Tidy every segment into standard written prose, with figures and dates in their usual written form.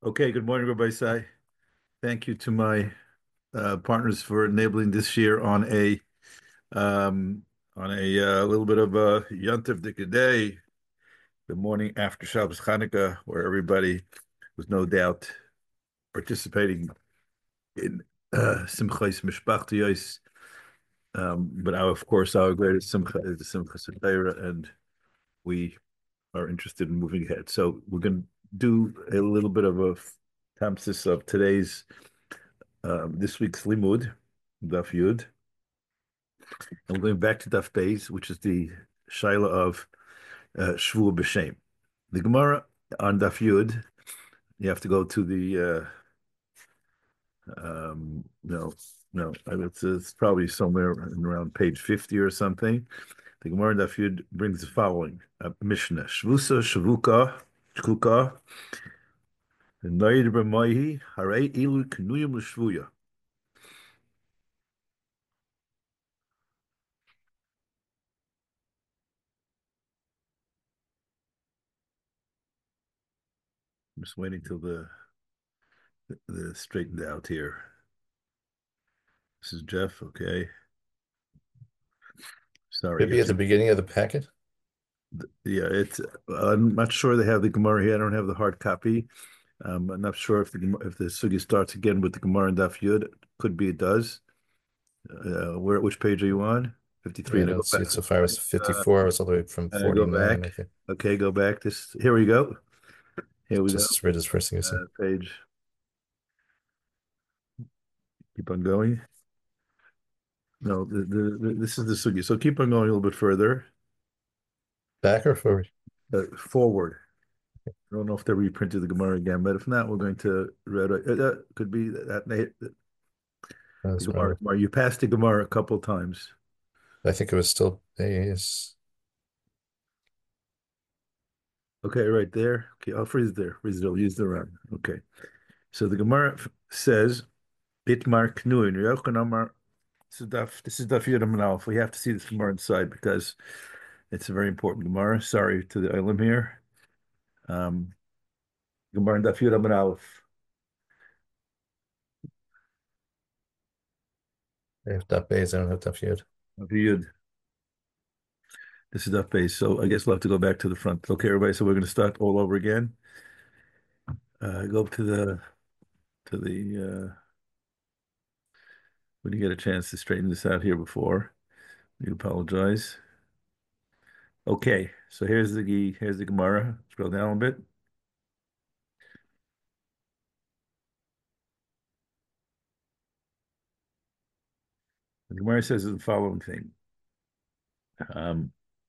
Okay, good morning, Rabbi Sai. Thank you to my partners for enabling this year um, on a little bit of a Yontif Day, the morning after Shabbos Chanukah, where everybody was no doubt participating in Simchas Mishpachtiyos. But of course, our greatest Simcha is the Simcha Torah, and we are interested in moving ahead. So we're going to do a little bit of a emphasis of today's this week's Limud, Daf Yud. And we're going back to Daf Beis, which is the Shaila of Shvu B'Shem. The Gemara on Daf Yud, you have to go to the, no, no, it's probably somewhere around page 50 or something. The Gemara on Daf Yud brings the following Mishnah: Shvusa Shavuka Shkuka Noid B'Moihi Harei Ilu Knuyim L'Shvuya. I'm just waiting till the straightened out here. This is Jeff, okay. Sorry, Should be at the beginning of the packet. yeah, it's. I'm not sure they have the Gemara here. I don't have the hard copy. I'm not sure if the sugi starts again with the Gemara and Daf Yud. Could be it does. Which page are you on? 53. Yeah, I Now don't go see back. it so far. It was Uh, 54. I was all the way from go 49, I back. think. Okay, go back. This. Here we go. Here we go. Just read this first thing you see. Page. Keep on going. No, this is the sugi. So keep on going a little bit further. Back or forward? Forward. I don't know if they reprinted the Gemara again, but if not, we're going to read. Could be that the That's Gemara. probably. You passed the Gemara a couple times. I think it was still. Yes. Okay, right there. Okay, I'll freeze there. Freeze it. I'll use the run. Okay. So the Gemara says, Bitmar Knuin, Yochanan Amar. This is Daf Yud Amud Aleph. We have to see this Gemara inside because it's a very important Gemara. Sorry to the Olim here. Um, Gemara Daf Yud Amud Aleph. I have daf base. I don't have daf yud. Daf Yud. This is Daf base. So I guess we'll have to go back to the front. Okay, everybody. So we're going to start all over again. Go to the when you get a chance to straighten this out here before. We apologize. Okay, so here's the Gemara. Scroll down a bit. The Gemara says the following thing. Um,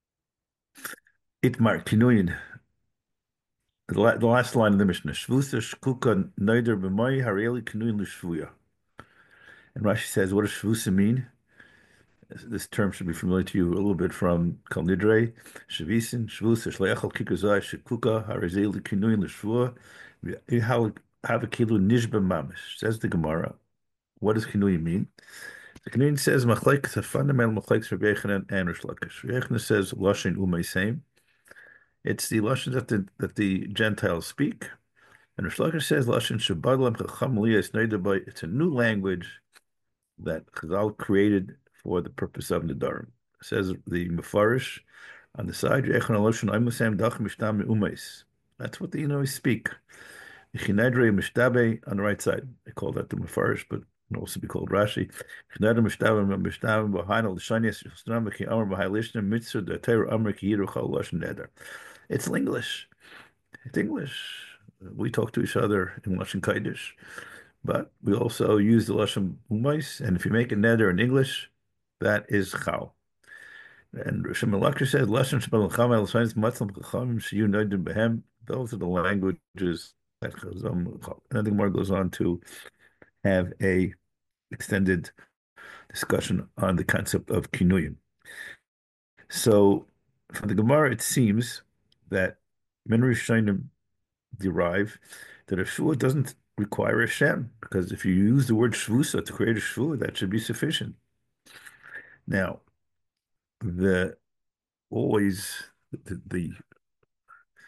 Itmar Kinuyin, the last line of the Mishnah. Shvusa shkuka neider b'mai hareli kinuyin l'shvuya. And Rashi says, what does shvusa mean? This term should be familiar to you a little bit from Kal Nidre. Shvisin, shvusa shleachal kikazai shkuka hareli kinuyin l'shvuya. Have a kilu nishba mamish. Says the Gemara. What does kinuyin mean? The Canadian says machlek is a fundamental machlek for Yechanan and Rish Lakish. Yechanan says lashon umeisem. It's the lashon that the Gentiles speak, and Rish Lakish says lashon shabadlam chacham liyas neidabai. It's a new language that Chazal created for the purpose of Nedarim. Says the Mefarish on the side Yechanan lashon imusam dach mishtam umeis. That's what the Yinois speak. Chinedre Mishtabe on the right side. They call that the Mefarish, but it can also be called Rashi. Chinedre Mishtabe Mishtabe B'Hainal L'Shanias Yisram Ki Amar B'Hai Lishna Mitzvah D'Atayr Amar Ki Yiru Chal Lashon Neder. It's English. It's English. We talk to each other in Lashon Kodesh, but we also use the Lashon Umais. And if you make a neder in English, that is Chal. And Shimon Lakher said, "Lashon Shebel Chama L'Shanias Matzam Chachamim Shiyu Noidim Behem." Those are the languages that Chazal. And the Gemara goes on to have a extended discussion on the concept of kinuyim. So, from the Gemara, it seems that men Rishonim derive that a shvua doesn't require a shem, because if you use the word shvusa to create a shvua, that should be sufficient. Now, the always the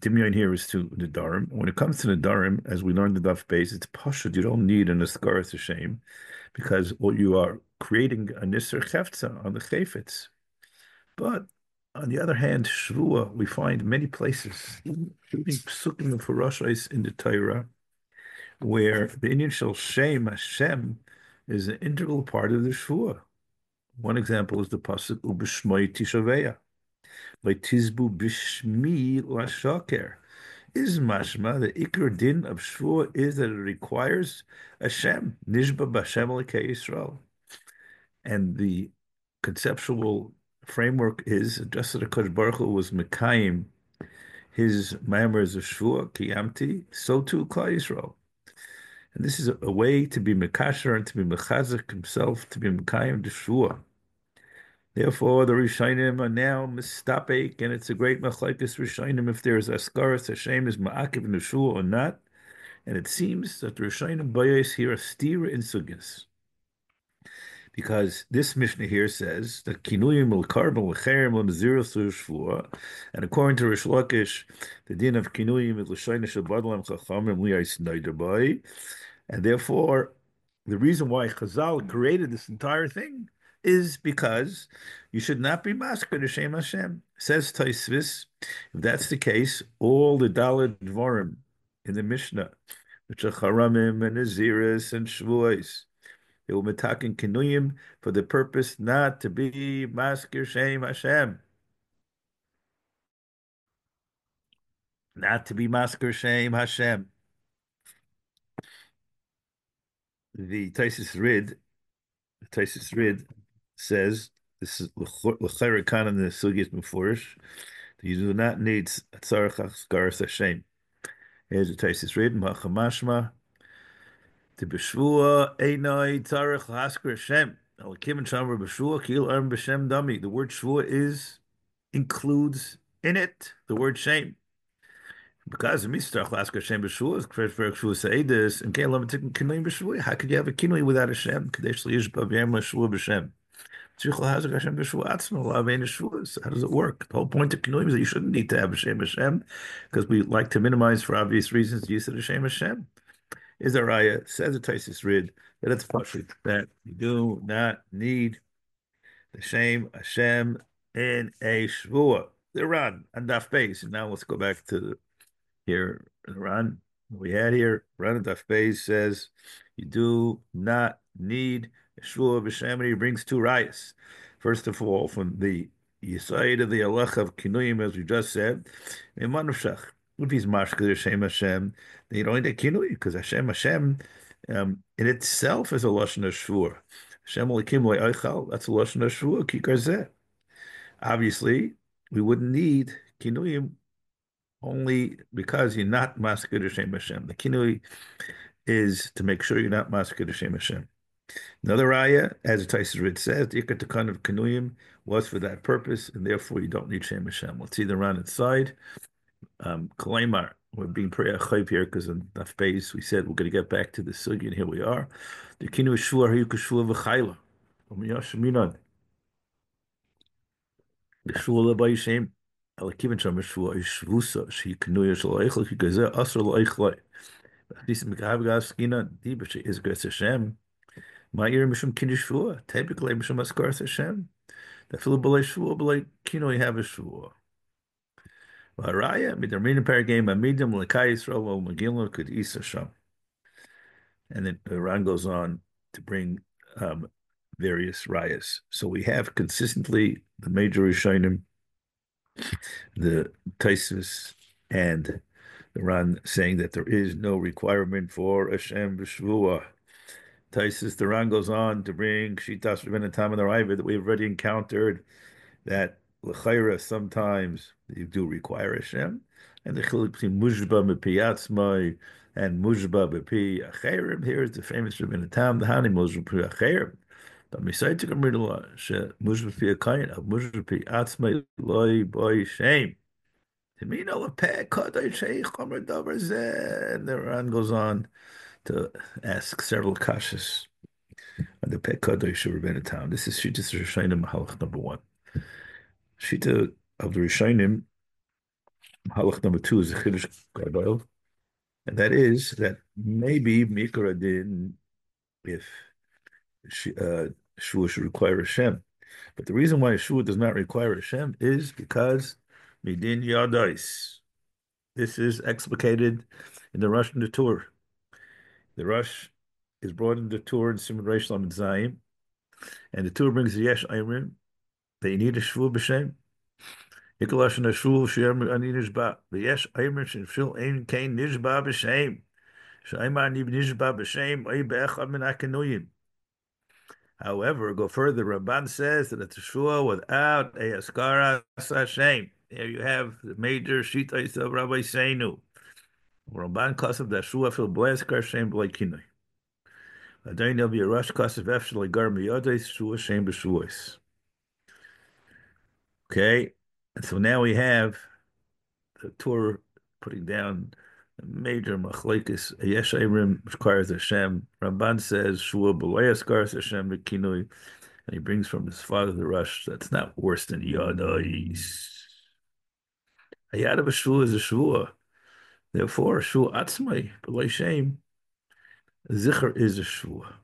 Dimyon here is to Nedarim. When it comes to Nedarim, as we learned the Daf base, it's pashut. You don't need an Askaris Hashem because what you are creating a Nisr Chefza on the Chayfetz. But on the other hand, Shvua, we find many places, including Psukim and Farashais in the Torah, where the Indian shall shame Hashem is an integral part of the Shvua. One example is the pasuk Ubishmoi Tishaveya, by Tizbu Bishmi Lashaker. Is mashma the ikar din of Shvua is that it requires Hashem, Nishba B'Hashem Elokei Yisrael. And the conceptual framework is just that HaKadosh Baruch Hu was Mekayim, his ma'amers of Shvua, Kiyamti, so too Klal Yisrael. And this is a way to be Mekasher and to be Mechazik himself, to be Mekayim the Shvua. Therefore, the Rishonim are now mistapek, and it's a great machlekes Rishonim if there is Askaras Hashem is Ma'akiv in the Shvua or not. And it seems that the Rishonim Bayis here are stira in Sugis. Because this Mishnah here says that kinuyim will carbon lecherem lemziros shvua, and according to Rish Lakish, the din of kinuyim is l'shayna shabadlam chachamim liyais neiderbai, and therefore the reason why Chazal created this entire thing is because you should not be masked to Shem Hashem. Says Taisvis, if that's the case, all the Daled Dvarim in the Mishnah, which are Charamim and Naziris and Shvuos, they will metakin kinuyim for the purpose not to be maskir Shem Hashem. Not to be maskir Shem Hashem. The Taisus Rid says, this is l'chayra kan in the Sugis Mefurish, you do not need tzarech askaras Hashem. Here's the Taisus Rid, Machamashma, to b'shvua einai tzarech haskar Hashem. The word shvua includes in it the word shame. Because Mr. Lasker Shem B'Shua is Shua say this and can't love it kinui b'Shua. How could you have a kinui without a Shem? Kadesh Liyishba V'Yam Shua B'Shem. Tzrichel Hazak Hashem B'Shua Atzma Lavein Shua. How does it work? The whole point of kinui is that you shouldn't need to have a Shem Hashem because we like to minimize for obvious reasons the use of the Shem Hashem. Is there Raya says the Taisus Rid that it's pashut that you do not need the Shem Hashem in a Shvua. The Ran and Daf Beis. And now let's go back to here, Ran, we had here, Ran and Daf Beis says, you do not need Yeshua B'Shem, he brings two rayas. First of all, from the Yisayid of the Alech of Kinuyim, as we just said, if he's Mashka Hashem Hashem, then you don't need a Kinui, because Hashem in itself is a Lashon Shvur. Hashem Elikim Le'Eichal, that's a Lashon Shvur, Kikar Zeh. Obviously, we wouldn't need Kinuyim only because you're not masked Hashem Hashem. The kinui is to make sure you're not masked Hashem Hashem. Another raya, as the Taisus Rid says, the Ikat Takan of Kinuyim was for that purpose, and therefore you don't need Shem Hashem. Let's see the Ran inside. Kalemar, we're being pretty chayv here because in Daf Beis we said we're going to get back to the sugi, and here we are. The kinui shua hayuka shua v'chayla. The shua le'bay shem. Alakivin sham shua ishvusa she kinuya shel eichel ki gezer asr le'eichlei. This mekav skina diba she is gres Hashem. Ma'ir mishum kinu shua. Typically mishum askaras Hashem. The filu b'lei shua b'lei kinuy have a shua. V'haraya midarmin paragame amidim l'kai Yisrael v'magilon could isa sham. And then Ran goes on to bring various rayas. So we have consistently the major Rishonim, the Taisus, and the Ran saying that there is no requirement for Hashem b'Shvua. Taisus, the Ran goes on to bring Shitas Rebbeinu Tam and the Raiva that we've already encountered that l'chayra sometimes you do require Hashem, and the chiluk between Mujba B'Pi Atzmai and Mujba B'Pi Acherim. Here is the famous Rebbeinu Tam, the Hani Mujba B'Pi Acherim. But Misai to come she Mujba B'Pi Akayin of Mujba B'Pi Atzmai loy boy shame. To me, no lepeh kadosh sheikh chomer davar zeh. And the Ran goes on to ask several kashas on the peh kadosh of Rebbeinu Tam. This is Shittas Rishonim Mahalach number 1. Shita of the Rishonim Halach number two is the Chiddush Gadol, and that is that maybe Mikra did if Shua should require a Shem. But the reason why Shua does not require a Shem is because Midin Yadais. This is explicated in the Rush and the Tur. The Rush is brought in the Tur in Simon Reish Lamed Zayim, and the Tur brings the Yesh Ayrim that you need a Shua b'Shem. Ikalash and a Shul Shem Ani Nishba. The Yesh Ayrim Shil Ein Kain Nishba b'Shem. Shaimar Nib Nishba b'Shem Ay Be'echad Min HaKenuyim. However, go further. Ramban says that it's a shua without a askara Hashem. Here you have the major shitais of Rabbi Seinu. Ramban kasav that shua fil blaskar Shem b'leikinoi. Adayin there'll be a rush kasav efshel legar miyades shua Shem b'shuas. Okay, and so now we have the Torah putting down a major machlekes. Yesh Eirim requires Hashem. Ramban says shua b'leiskar Hashem b'kinoi. And he brings from his father the rush. That's not worse than Yadais. A Yad of a Shua is a Shua. Therefore, Shua Atzmai, but shame, Zikr is a Shua.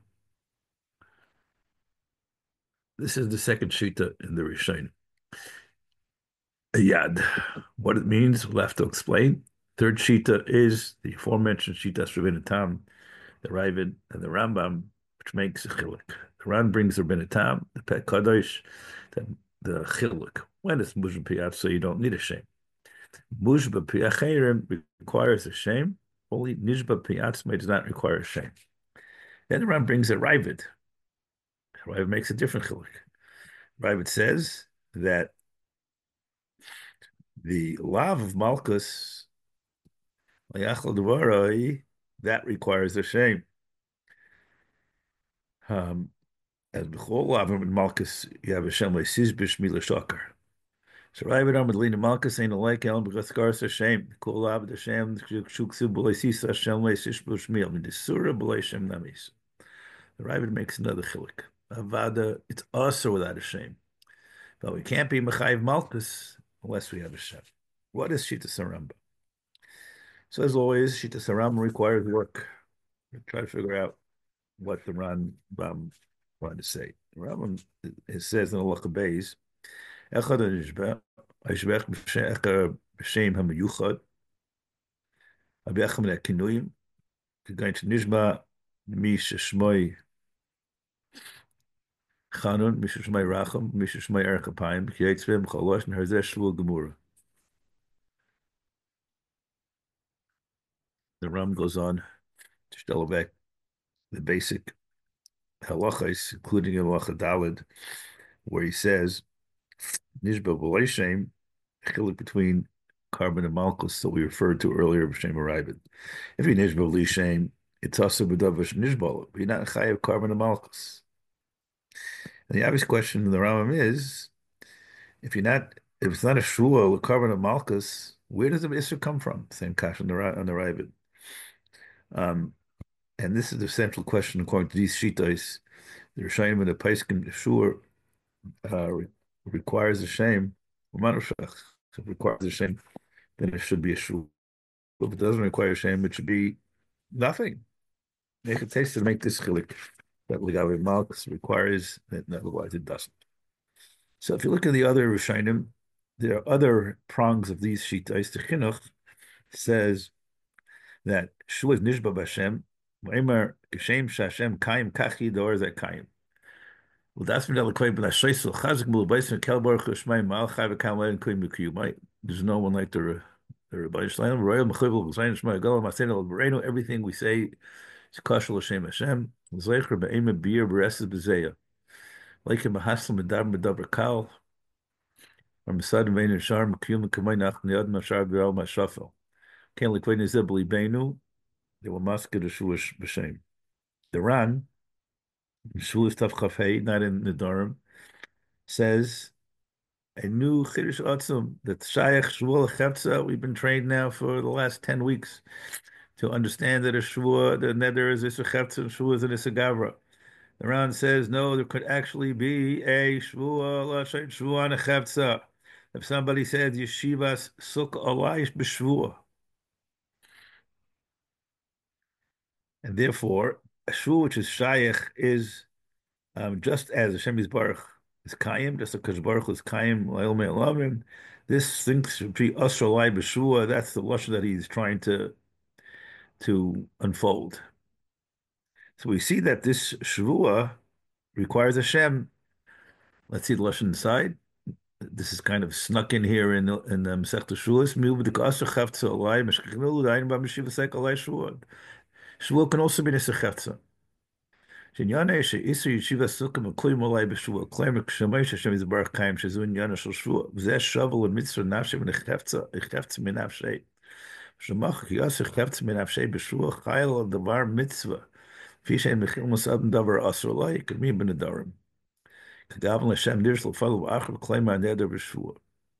This is the second Shita in the Rishonim. A Yad. What it means, we'll have to explain. Third Shita is the aforementioned Shita Rabbeinu Tam, the Ravid, and the Rambam, which makes a Chilik. The Ran brings the Rabbeinu Tam, the Pet Kadosh, the Chilik. When it's Mujim Piyat, so you don't need a shame. Mujba Piyacherim requires a shame. Only Nishba Piyatzme does not require a shame. Then the Ran brings a Ravid. Ravid makes a different chilik. Ravid says that the lav of Malchus, that requires a shame. As b'chol lav in Malchus, you have a shem le'sizbish milashakar. So Ravid Amadlina Malchus ain't like Elam B'Gaskars Hashem. Kol Ab Hashem Shuksu B'Leisis Hashem Leisish B'Shmiel in the Surah B'Leishem Namis. The Ravid makes another chilik. Avada, it's also without a shame. But we can't be Mechayiv Malchus unless we have a shem. What is Shita Saramba? So as always, Shita Saramba requires work. We try to figure out what the Rambam wanted to say. The Rambam, it says in Allah Beis, Echad HaNishba, Ashbech B'Shem HaMeyuchad, Abiyacham LeKinuyim, going to Nishba, Mish Shmoy Chanun, Mish Shmoy Racham, Mish Shmoy Erech HaPayim, K'yetzveh M'chalosh, and Harzeh Shluel Gemura. The Ram goes on to tell back the basic halachas, including in Halacha Daled, where he says, Nishba B'Lei Shem, chilik between carbon and malchus that we referred to earlier, b'shem arrived. If you nishba b'li shem, it's also b'davash nishba, but you're not chayav carbon and malchus. And the obvious question in the Rambam is, if it's not a shua with carbon and malchus, where does the issur come from? Same kash on the Ravid. And this is the central question according to these shitais. The Rishayim and the Paiskim, the shua requires a shame. If it requires a shame, then it should be a shul. If it doesn't require shame, it should be nothing. Make a taste to make this chilik that Ligavi Malchus requires, and otherwise it doesn't. So if you look at the other Rishonim, there are other prongs of these shitais. The Chinuch says that shul is nishba b'Hashem, v'emer k'shem sh'Hashem kayim kachi dor zeh kayim. Well, that's when they'll claim that Shaisel Chazik Mulubais and Kelbar Chushmai Mal Chai V'Kam and Klim Yukiyum. There's no one like the Rabbi Shalom Royal Mechibel Zayin Shmai Galam Masen El Bereno. Everything we say is Kashal Hashem Hashem. Zeicher Be'ema Beer Bereses Bezeya. Like a Mahaslam Medab Medaber Kal. Or Mesad Vein and Shar Mekiyum Kamay Nach Niad Mashar Be'al Mashafel. Can't like Vein Zebli Beinu. They will masker the Shulish B'Shem. The Ran. Shulish Tav Chafei, not in the Durham, says a new Chiddush Atzum that Shayach Shvuah Chetza. We've been trained now for the last 10 weeks to understand that a Shvuah, the Neder is a Chetza, and Shvuah is an Isagavra. The Ran says no, there could actually be a Shvuah, Shvuah and a Chetza. If somebody says Yeshivas Sukkah Alaish B'Shvua, and therefore a shvua which is shaykh is just as Hashem Yisbarach is Kayim, just as Kadosh Baruch Hu is Kayim Le'il Me'elavim, this thing should be Asher Lai B'Shvua. That's the lashon that he's trying to unfold. So we see that this shvua requires Hashem. Let's see the lashon inside. This is kind of snuck in here in Masechta Shulas. Shvua can also be nesechefza. Shenyane she'isu yeshiva sukkah mekuyim olay b'shvua. Claim shemesh Hashem Yisbarach kaim shezu inyana shel shvua. V'zeh shovel l'mitzvah nafshe v'nechefza minafshei. Shemach ki yaseh chefza minafshei b'shvua chayil al davar mitzvah. Fishay mechil masad davar asur olay k'mi b'nedarim. K'gavan l'Hashem dirsh l'fal v'achar claim ha'neder b'shvua.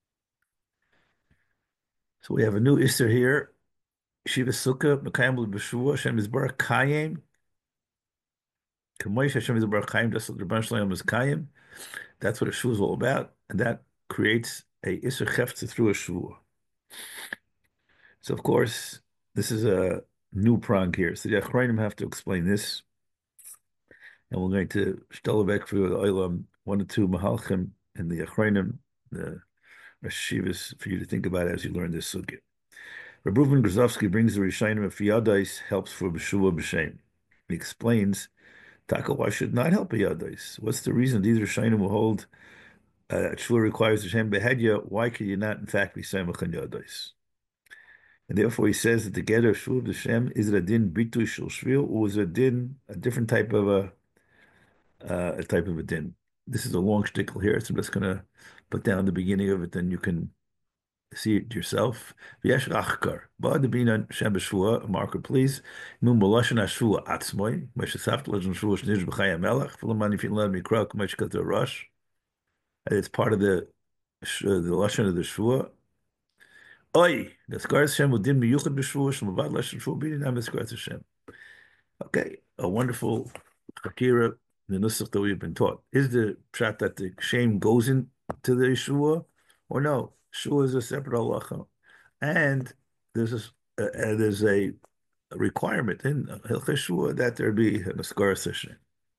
So we have a new Isser here. Shiva Sukkah, Mekayim B'Shvua, Hashem Yisbarach Kayim. Kamoish Hashem Yisbarach Kayim, just like the Rebbeinu Shalom is Kayim. That's what a Shvua is all about, and that creates a Isser Chefta through a Shvua. So, of course, this is a new prong here. So the Achrayim have to explain this, and we're going to Shtelevek for the Olam, one or two Mahalchim and the Achrayim, the Rosh Hashivas, for you to think about as you learn this Sukkah. Reb Reuven Grozovsky brings the Rishonim of Yadais helps for B'Shua B'Shem. He explains, Taka, why should not help a Yadais? What's the reason these Rishonim will hold Shua requires Hashem Behedya? Why could you not, in fact, be Samach on Yadais? And therefore, he says that the Gather of Shua B'Shem is it a din bitui shel shvil, or is it a din, a different type of a type of a din? This is a long shtickle here, so I'm just going to put down the beginning of it, then you can see it yourself. V'yesh achkar. Ba'ad b'ina Shem b'shvua, a marker, please. Mum b'lashon ha'shvua atzmoi. Moshe saft lashon shvua shnish b'chai ha'melech. V'laman if you let me krok, Moshe kat the rush. It's part of the lashon of the shvua. Oi, the skars Shem u'din miyuchad b'shvua, shmavad lashon shvua b'ini nam skars Hashem. Okay, a wonderful chakira, the nusach that we've been taught. Is the pshat that the shame goes into the shvua, or no? Shua is a separate halacha, and there's a requirement in Hilchei Shua that there be a Maskaras Hashem.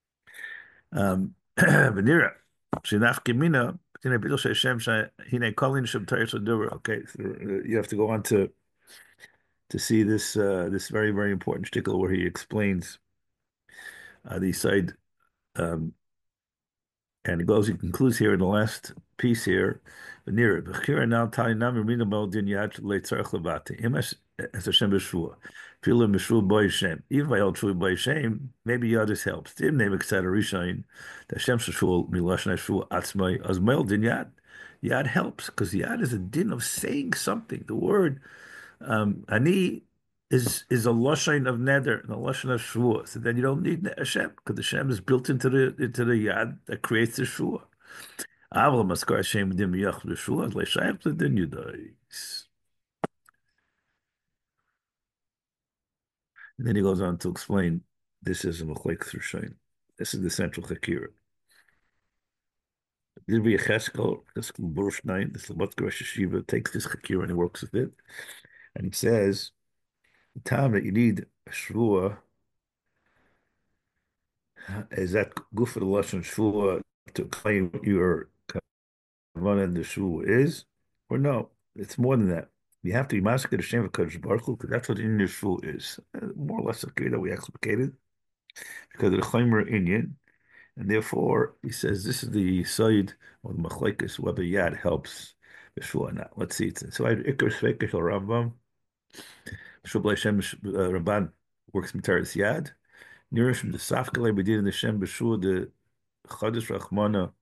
V'nira shenaf kimina b'tinei bidul she'Hashem hine kolin shem teres l'dura. Okay, so you have to go on to see this this very very important shtickle where he explains the side. And he concludes here in the last piece here, near it. Now as Hashem b'shvua, feel him b'shvua by Hashem. Even by all true by Hashem, maybe Yad just helps. Dim name etc. Rishain, the Hashem shvua milashon shvua atzmai as mail din Yad. Yad helps because Yad is a din of saying something. The word ani is a lashon of neder and a lashon of shvua. So then you don't need Hashem because Hashem is built into the yad that creates the shvua. Aval maskar Hashem dim yach l'shvua leishayv l'din yudais. And then he goes on to explain this is a mechleik through. This is the central chakira. There'll be a cheskel Burush 9. The Slobodka Rosh Hashiva takes this chakira and he works with it, and he says the time that you need a shvua is that good for the lashon shvua to claim what your kavanah in the shvua is, or no? It's more than that. You have to be masked to Shem Kadosh Baruch Hu because that's what in your shvua is. More or less okay that we explicated because of the chaimer inyan, and therefore he says this is the side of the machlekes whether yad helps the shvua or not. Let's see. So I ikar sveikish al Rambam. Shubla Hashem Rabban works mitaris yad. Nirishim the Safkale Bedin the Shem B'Shua the Chadash Rachmana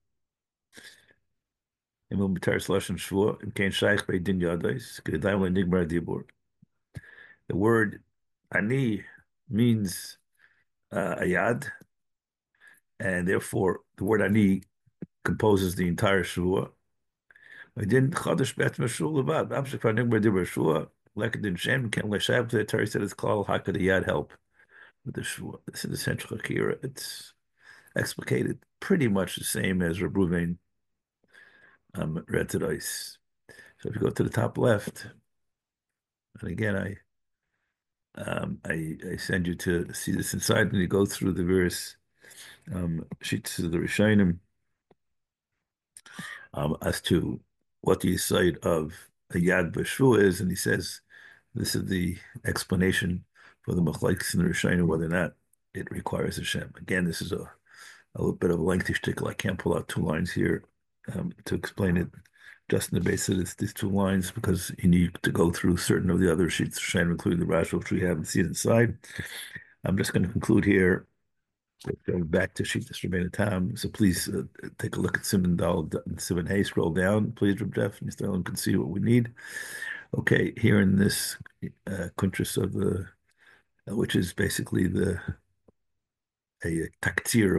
Imel B'Taris Lashon Shvua and Kain Shaykh Beidin Yadais Kedayim LeNigmar Dibur. The word Ani means a yad, and therefore the word Ani composes the entire Shvua. Bedin Chadash Bet Meshul Levad Amshik Nigmar Dibur Shvua Lekadin Shem Ken Leshab the Terry said it's called how could the yad help with the Shvua. This is the central Akira. It's explicated pretty much the same as Reb Reuven red to ice. So if you go to the top left, and again, I send you to see this inside, and you go through the various sheets of the Rishonim as to what the side of a Yad B'Shvu is, and he says this is the explanation for the Machlokes in the Rishonim whether or not it requires Hashem. Again, this is a little bit of a lengthy shtickle. I can't pull out two lines here to explain it just in the basis of these two lines because you need to go through certain of the other sheets, including the Rashi, which we haven't seen inside. I'm just going to conclude here. Going back to Shittas Rabbeinu Tam, so please take a look at Simon Dal, Simon Hay, scroll down, please, Reb Jeff, and Mr. Ellen can see what we need. Okay, here in this Kuntras of the, which is basically a taktir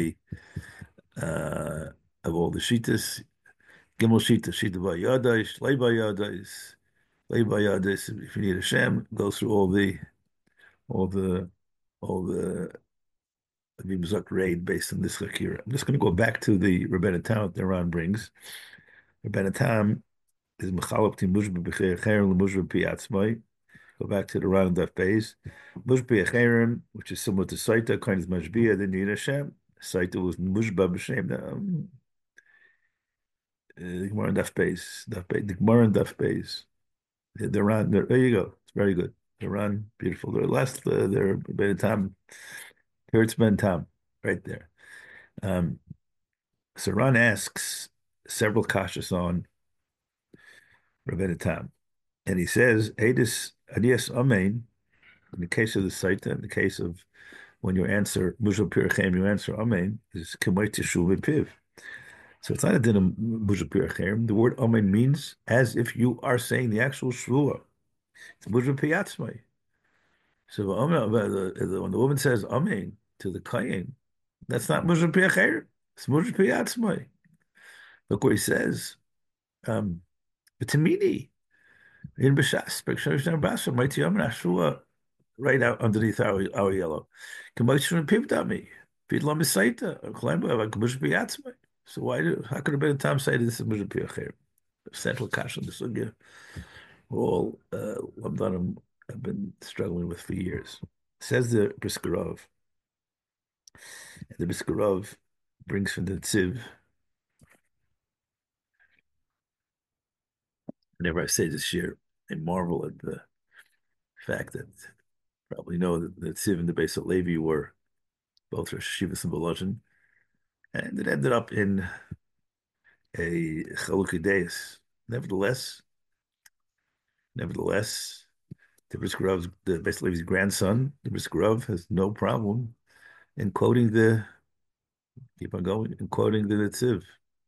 uh, of all the Shittas, Gimel Shita, Shita Vayadais, Lei Vayadais, Lei Vayadais. If you need a Shem, go through all the, all the Vimzak raid based on this Chakira. I'm just going to go back to the Rebbeinu Tam that Iran brings. Rebbeinu Tam is Mechalop Ti Mushba B'Cheir Cherem L'Mushba Pi Atzmai. Go back to the Ran Daf Beis. Mushba Cherem, which is similar to Saita, kind of Mashbia, then need Hashem. Saita was Mushba B'Shem. The Gemara and Daf Beis. The Gemara and Daf Beis. The Ran, there you go. It's very good. The Ran, beautiful. The last, their Rebbeinu Tam, Teretz Ben Tam, right there. So Ran asks several kashas on Rebbeinu Tam, and he says, "Edis adias amein." In the case of the Saita, in the case of when you answer Mujal Pirachem, you answer amein is kemay teshuv piv. So it's not a din of Mujal Pirachem. The word amein means as if you are saying the actual shvua. It's Mujal Piyatzmai. So when the woman says amein to the kayin, that's not Mujal Pirachem. It's Mujal Piyatzmai. Look what he says. B'tamini in b'shas b'kshavishna b'asha mighty yom nashua right out underneath our yellow. K'moishun pivdami v'idlam misaita k'lemba k'mush b'yatzmai. So how could have been a time say this is mush b'yacher? Central kash on the sugya. All Lamdanim have been struggling with for years. Says the Briskerov. And the Briskerov brings from the Tziv. Whenever I say this year, I marvel at the fact that probably know that the Tziv and the Beis Levi were both Rosh Yeshivas and Volozhin, and it ended up in a Chalukei Deis. Nevertheless, the Beis Levi's grandson, the Briskerov, has no problem in quoting keep on going, in quoting the Tziv.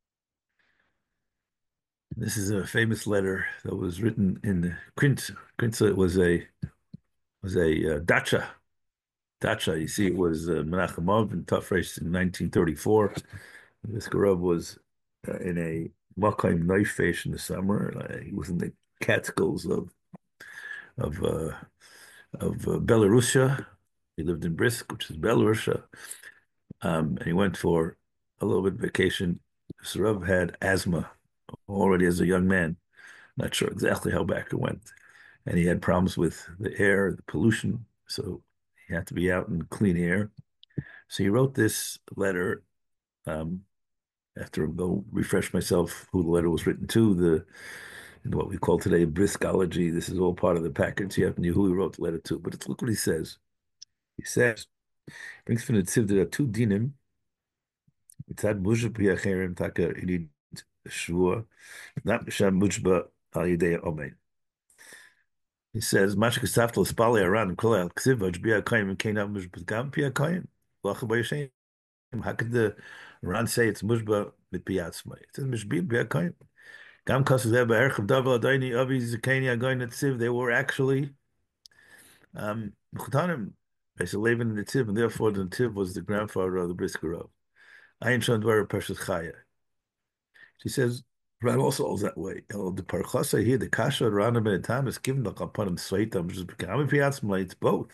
This is a famous letter that was written in Krinz. Krinz was a dacha. Dacha, you see, it was Menachemov and Tafresh in 1934. This Garov was in a Makayim Neifesh in the summer. He was in the Catskills of Belarusia. He lived in Brisk, which is Belarusia. And he went for a little bit of vacation. Sarov had asthma already as a young man. Not sure exactly how back it went. And he had problems with the air, the pollution. So he had to be out in clean air. So he wrote this letter after I go refresh myself who the letter was written to, what we call today briskology. This is all part of the package. You have to know who he wrote the letter to. But look what he says. He says, brings from the Tziv, there are two dinim. Mitzad mujba b'yacherim taka inid shvua, not b'sham mujba al yidei omein. He says, "Masha kasafta l'spali aran and kol al-ksiv v'ajbiya kayim and kainam mujba gam piya kayim l'achar b'yashem." How could the Ran say it's mujba b'piyatzmai? It says mujba b'yakayim. Gam kasu zeh b'erch of davar adayni avi zekeni agayin netziv. They were actually mechutanim. They said Laban and the Tiv, and therefore the Tiv was the grandfather of the Briskerov. Ayin Shandvar Precious Chaya. She says, Ran also holds that way. The Parchasa here, the Kasha Ran Ben Tam is given the Kapanim Svaitam, which is becoming Piatzma, it's both.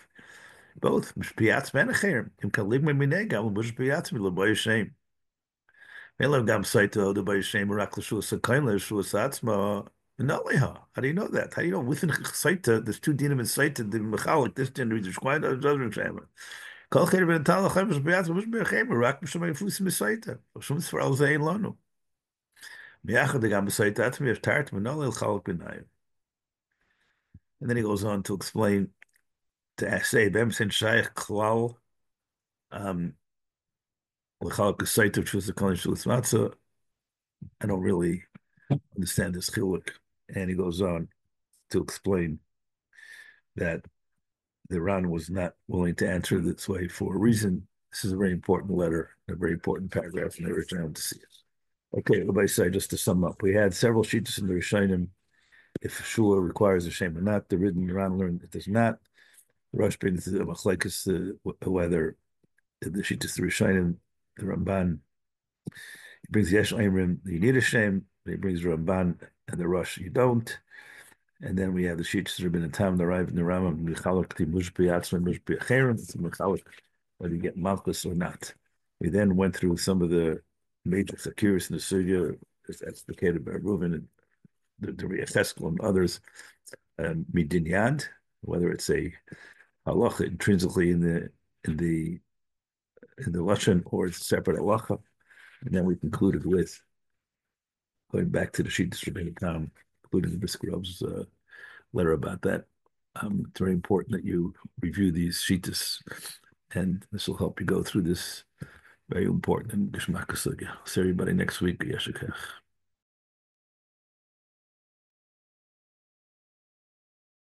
Both. Piatz Menachem. Him can live with Minegam, which Piatzma, Laboy Shame. Elav Gam Saito, the by Shem Raklashua Sakaila, Shua Satzma, Naliha. How do you know that? How do you know within Saita, there's two dinim in Saita, the Mechalik, this din reads Shquaida, doesn't Shema. Kol Cheder Ben Tala Chavis Beat, was Bechemer, Rak Mishamay Fusim Saita, Shums for Al Zayn Lanu. Miachad the Gam Saita, Atmi of Tart, Manal Chalik Benayim. And then he goes on to explain, to say, Bem Sen Shaykh Klal, L'chalik Saita, which was the Kalin Shulis Matzah. I don't really understand this chiluk. And he goes on to explain that the Ran was not willing to answer this way for a reason. This is a very important letter, a very important paragraph, and I urge everyone to see it. Okay, everybody say, just to sum up, we had several shittas in the Rishonim. If Shua requires a shame or not, the written Ran learned it does not. The Rosh brings the machlekes, whether the shittas the Rishonim, the Ramban, he brings the Yesh Imrim, you need a shame. He brings Ramban and the Rosh, you don't. And then we have the Shittas Rabbi Tam, the Rav, and the Rambam, Michalak, the Mushbi Atzma, Mushbi Acherim, it's Michalak, whether you get Malchus or not. We then went through some of the major Zakiris in the Sugya, as explicated by Reuven and the Yecheskel and others, Midin Yad, whether it's a halacha intrinsically in the Lashon or it's a separate halacha. And then we concluded with going back to the Shittas Rabbi Tam, including the Brisker Rav's letter about that. It's very important that you review these Shittas, and this will help you go through this very important and Geshmak Sugya. See everybody next week. Yeshikach.